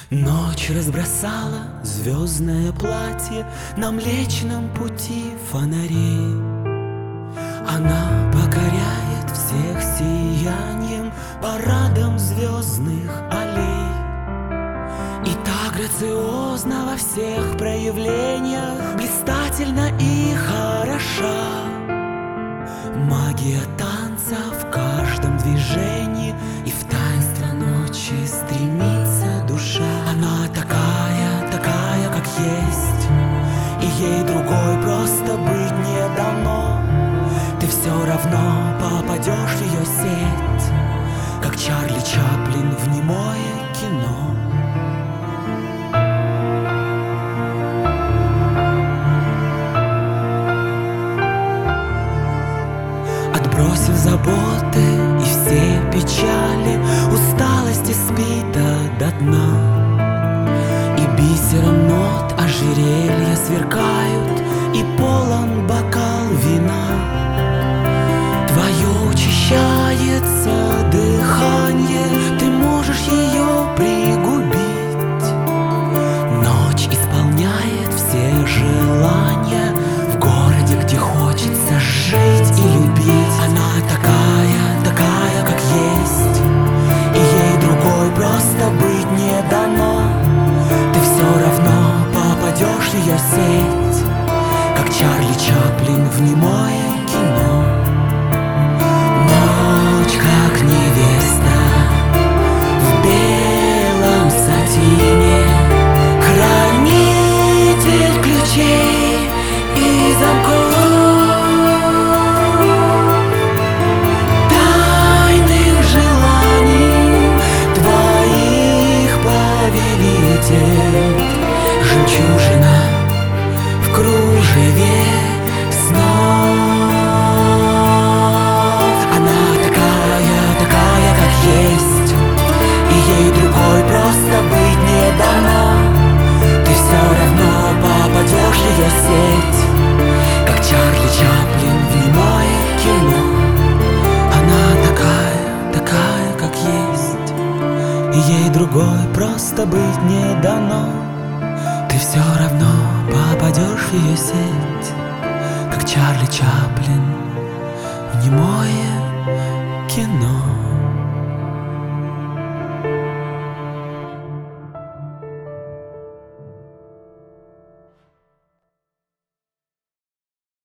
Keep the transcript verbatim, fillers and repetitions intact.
Ночь разбросала звездное платье на Млечном пути фонарей. Она покоряет всех сиянием, парадом звездных аллей. И так грациозно во всех проявлениях, блистательна и хороша. Магия танца в каждом движении, и в таинство ночи стремится душа. Она такая, такая, как есть, и ей другой просто быть не дано. Ты все равно попадешь в ее сеть, как Чарли Чаплин в немое кино. Отбросив заботы и все печали, усталость испита до дна, и бисером нот ожерелья сверкают, и полон бокал вина. Твое учащается дыхание, ты можешь ее пригубить. Ночь исполняет все желания в городе, где хочется жить и любить. Она такая, такая, как есть, и ей другой просто быть не дано. Ты все равно попадешь в ее сеть, как Чарли Чаплин в немое кино. Ночь, как невеста в белом сатине, хранитель ключей и замков, тайных желаний твоих повелитель, жемчужина в кружеве снов. Она такая, такая, как есть, и ей другой просто быть не дано. Ты все равно попадешь в ее сеть, как Чарли Чаплин в немое кино. Она такая, такая, как есть, и ей другой просто быть не дано. Ты все равно попадешь в ее сеть, как Чарли Чаплин в немое кино.